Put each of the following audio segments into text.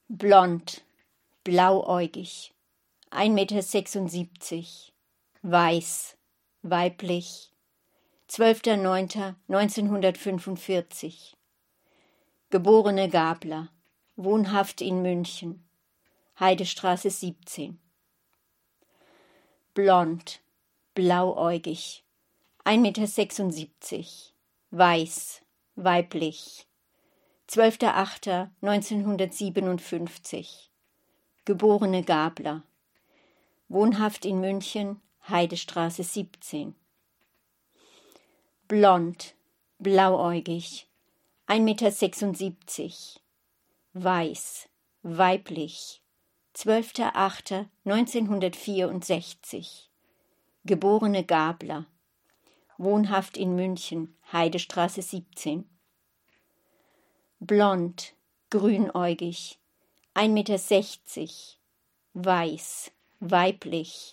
Blond, blauäugig, 1,76 Meter, weiß, weiblich, 12.09.1945, geborene Gabler, wohnhaft in München, Heidestraße 17. Blond, blauäugig, 1,76 Meter, weiß, weiblich, 12.08.1957, geborene Gabler, wohnhaft in München, Heidestraße 17. Blond, blauäugig, 1,76 Meter, weiß, weiblich, 12.08.1964, geborene Gabler, wohnhaft in München, Heidestraße 17. Blond, grünäugig, 1,60 Meter, weiß, weiblich,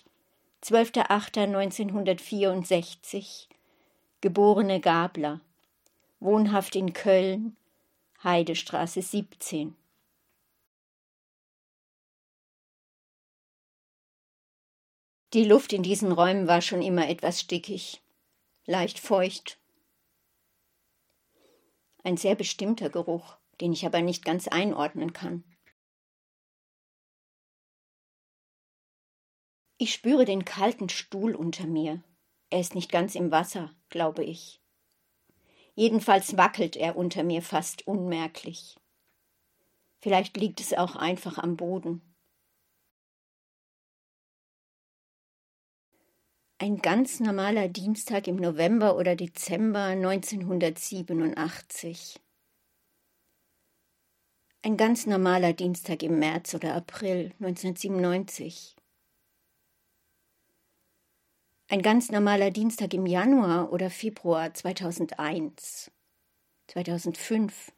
12.08.1964, geborene Gabler, wohnhaft in Köln, Heidestraße 17. Die Luft in diesen Räumen war schon immer etwas stickig, leicht feucht. Ein sehr bestimmter Geruch, den ich aber nicht ganz einordnen kann. Ich spüre den kalten Stuhl unter mir. Er ist nicht ganz im Wasser, glaube ich. Jedenfalls wackelt er unter mir fast unmerklich. Vielleicht liegt es auch einfach am Boden. Ein ganz normaler Dienstag im November oder Dezember 1987. Ein ganz normaler Dienstag im März oder April 1997. Ein ganz normaler Dienstag im Januar oder Februar 2001, 2005,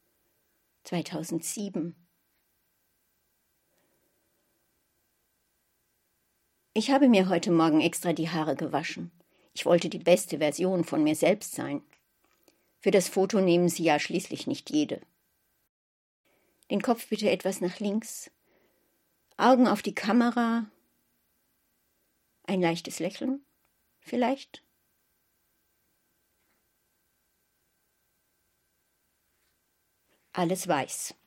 2007. Ich habe mir heute Morgen extra die Haare gewaschen. Ich wollte die beste Version von mir selbst sein. Für das Foto nehmen Sie ja schließlich nicht jede. Den Kopf bitte etwas nach links. Augen auf die Kamera. Ein leichtes Lächeln, vielleicht. Alles weiß.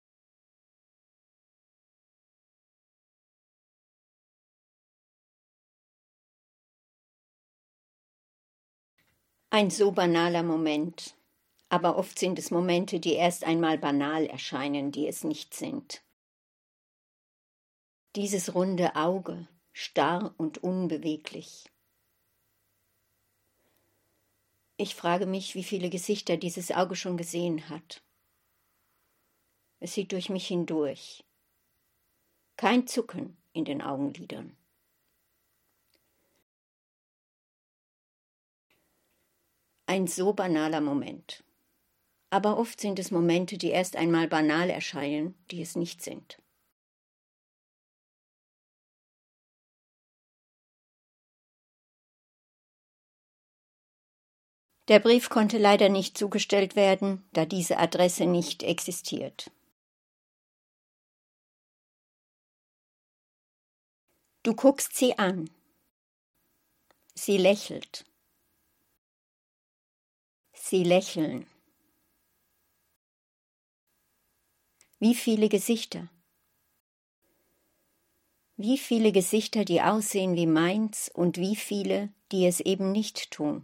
Ein so banaler Moment. Aber oft sind es Momente, die erst einmal banal erscheinen, die es nicht sind. Dieses runde Auge, starr und unbeweglich. Ich frage mich, wie viele Gesichter dieses Auge schon gesehen hat. Es sieht durch mich hindurch. Kein Zucken in den Augenlidern. Ein so banaler Moment. Aber oft sind es Momente, die erst einmal banal erscheinen, die es nicht sind. Der Brief konnte leider nicht zugestellt werden, da diese Adresse nicht existiert. Du guckst sie an. Sie lächelt. Sie lächeln. Wie viele Gesichter? Wie viele Gesichter, die aussehen wie meins und wie viele, die es eben nicht tun?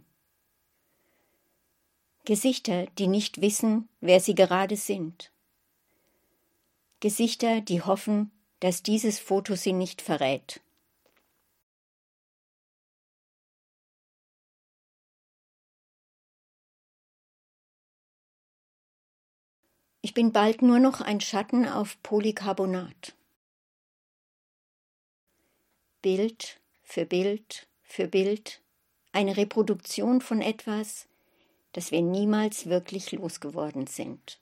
Gesichter, die nicht wissen, wer sie gerade sind. Gesichter, die hoffen, dass dieses Foto sie nicht verrät. Ich bin bald nur noch ein Schatten auf Polycarbonat. Bild für Bild für Bild, eine Reproduktion von etwas, das wir niemals wirklich losgeworden sind.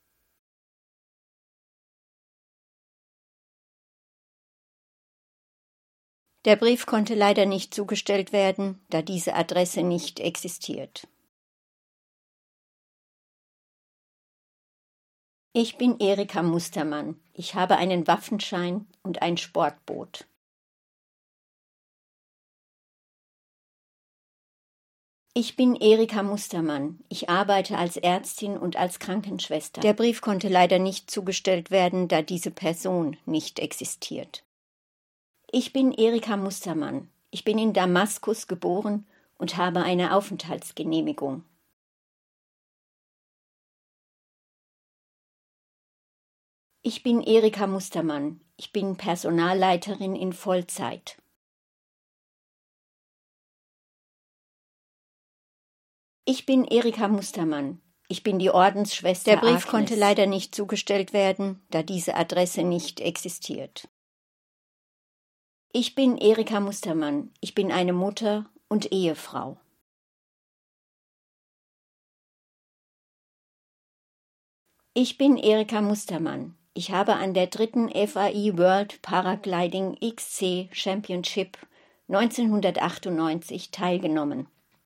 Der Brief konnte leider nicht zugestellt werden, da diese Adresse nicht existiert. Ich bin Erika Mustermann. Ich habe einen Waffenschein und ein Sportboot. Ich bin Erika Mustermann. Ich arbeite als Ärztin und als Krankenschwester. Der Brief konnte leider nicht zugestellt werden, da diese Person nicht existiert. Ich bin Erika Mustermann. Ich bin in Damaskus geboren und habe eine Aufenthaltsgenehmigung. Ich bin Erika Mustermann. Ich bin Personalleiterin in Vollzeit. Ich bin Erika Mustermann. Ich bin die Ordensschwester. Der Brief konnte leider nicht zugestellt werden, da diese Adresse nicht existiert. Ich bin Erika Mustermann. Ich bin eine Mutter und Ehefrau. Ich bin Erika Mustermann. Ich habe an der 3. FAI World Paragliding XC Championship 1998 teilgenommen.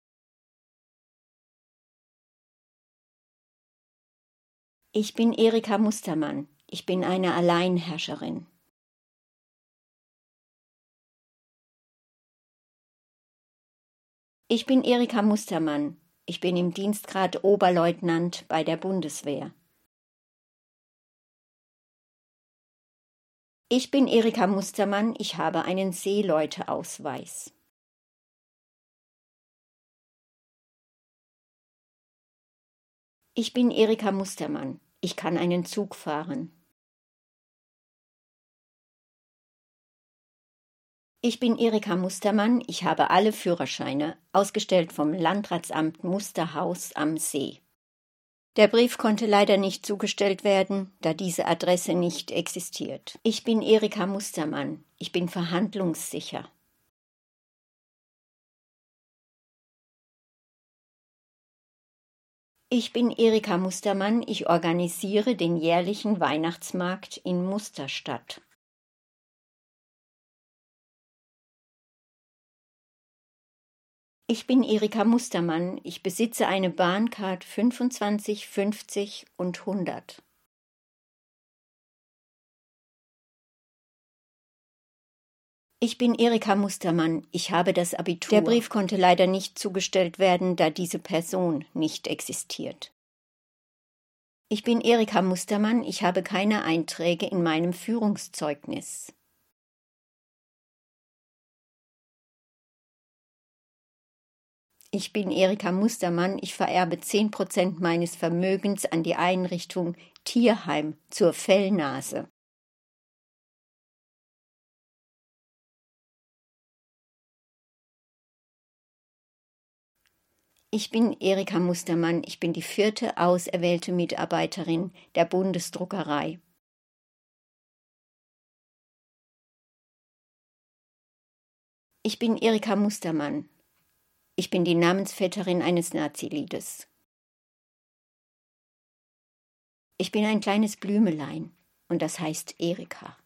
Ich bin Erika Mustermann. Ich bin eine Alleinherrscherin. Ich bin Erika Mustermann. Ich bin im Dienstgrad Oberleutnant bei der Bundeswehr. Ich bin Erika Mustermann. Ich habe einen Seeleuteausweis. Ich bin Erika Mustermann. Ich kann einen Zug fahren. Ich bin Erika Mustermann. Ich habe alle Führerscheine, ausgestellt vom Landratsamt Musterhaus am See. Der Brief konnte leider nicht zugestellt werden, da diese Adresse nicht existiert. Ich bin Erika Mustermann. Ich bin verhandlungssicher. Ich bin Erika Mustermann. Ich organisiere den jährlichen Weihnachtsmarkt in Musterstadt. Ich bin Erika Mustermann. Ich besitze eine Bahncard 25, 50 und 100. Ich bin Erika Mustermann. Ich habe das Abitur. Der Brief konnte leider nicht zugestellt werden, da diese Person nicht existiert. Ich bin Erika Mustermann. Ich habe keine Einträge in meinem Führungszeugnis. Ich bin Erika Mustermann. Ich vererbe 10% meines Vermögens an die Einrichtung Tierheim zur Fellnase. Ich bin Erika Mustermann. Ich bin die 4. auserwählte Mitarbeiterin der Bundesdruckerei. Ich bin Erika Mustermann. Ich bin die Namensvetterin eines Naziliedes. Ich bin ein kleines Blümelein und das heißt Erika.